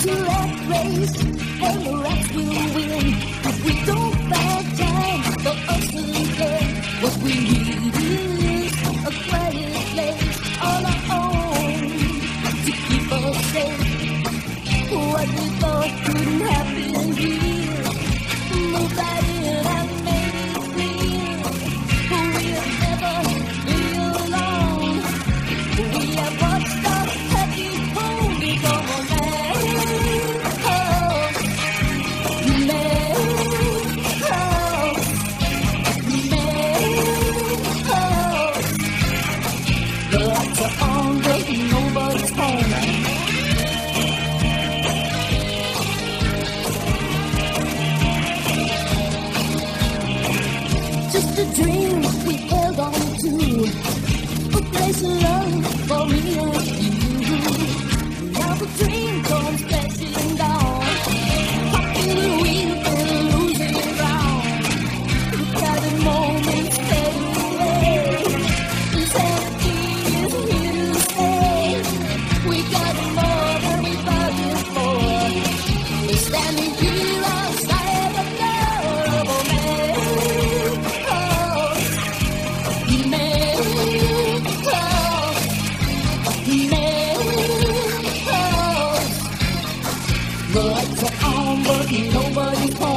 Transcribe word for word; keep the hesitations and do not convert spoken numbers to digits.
It's a rat race, and the rats will win. If we don't find time for us to get what we need is a quiet place on our own to keep us safe. What we thought couldn't happen here, moved right in and made it real. We'll never be alone. We have watched our happy pony come on man. Oh, man. Oh, man. Oh, the lights are on, but nobody's home. Just a dream we held on to, a place of love for me and you. Now the dream comes crashing down, popping the wheel and losing ground. The private moments fade away, insanity is here to stay. We got more than we bargained for. We're standing here outside the door of a man. The lights are on, but nobody's home.